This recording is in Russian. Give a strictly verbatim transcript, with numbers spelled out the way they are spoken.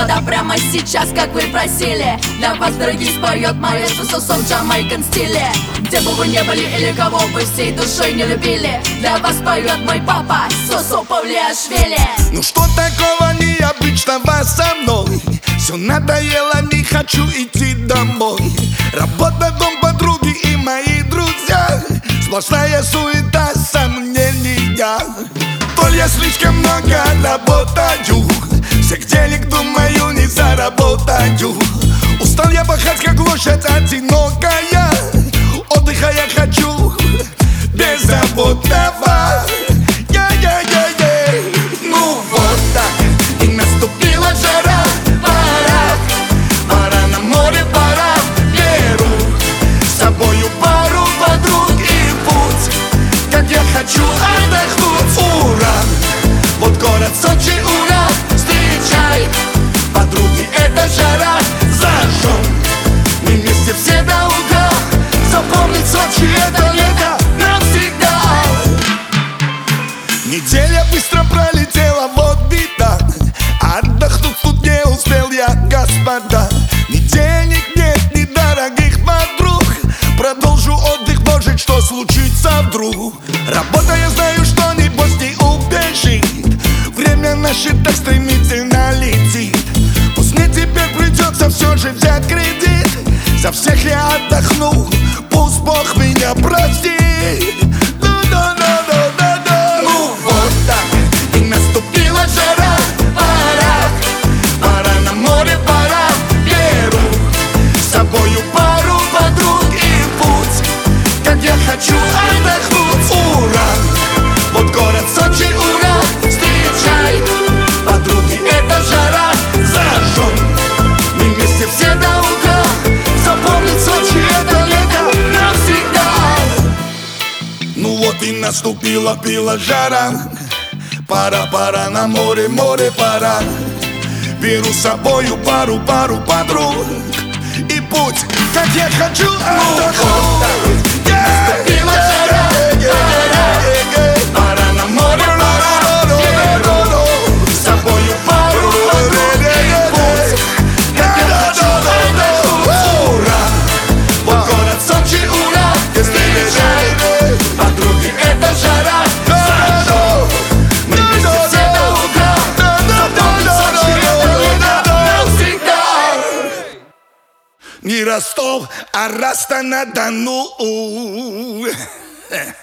Господа, прямо сейчас, как вы просили, для вас, дорогие, споет маэстро Сосо в джамайкан стиле. Где бы вы не были или кого бы всей душой не любили, для вас поет мой папа Сосо Павлиашвили. Ну что такого необычного со мной? Все надоело, не хочу идти домой. Работа, дом, подруги и мои друзья, сплошная суета, сомнения. То ли я слишком много работаю, всех денег, думаю, не заработаю. Устал я пахать, как лошадь одинокая, отдыха я хочу беззаботного. Я-я-я-я. Ну вот так, и наступила жара. Пора, пора на море, пора. Беру с собою пару подруг и путь, как я хочу отдохнуть. Ура! Вот город Сочи, ура! Встречай, подруги, это жара. Зажжем мы вместе все до утра. Запомнить Сочи это лето навсегда. Неделя быстро пролетела, вот беда. Отдохнуть тут не успел я, господа. Ни денег нет, ни дорогих подруг. Продолжу отдых, может, что случится вдруг. Работа, я знаю, что небось не убежит. Время наше так стремительно летит. Пусть мне теперь придется все же взять кредит. За всех я отдохну, пусть Бог меня простит. Да-да-да-да-да-да. Ну вот так, и наступила жара. Пора, пора на море, пора. Беру с собою пару подруг и путь, как я хочу отдохнуть. Ура! Вот город Сочи, ура! Встречай, подруги, это жара. Зажжем мы вместе все до утра. Запомнить Сочи это лето навсегда. Ну вот и наступила пила жара. Пора, пора на море, море, пора. Беру с собою пару, пару подруг и путь, как я хочу отдохнуть. Наступила жара. Пора на море, пора. Беру с собою пару подруг и путь, как я хочу отдохнуть. Ура! Вот город Сочи, ура! Встречай, подруги, это жара. Зажжем мы вместе все до утра. Запомнить Сочи это лето навсегда. Не Ростов, а Ростов-на-Дону.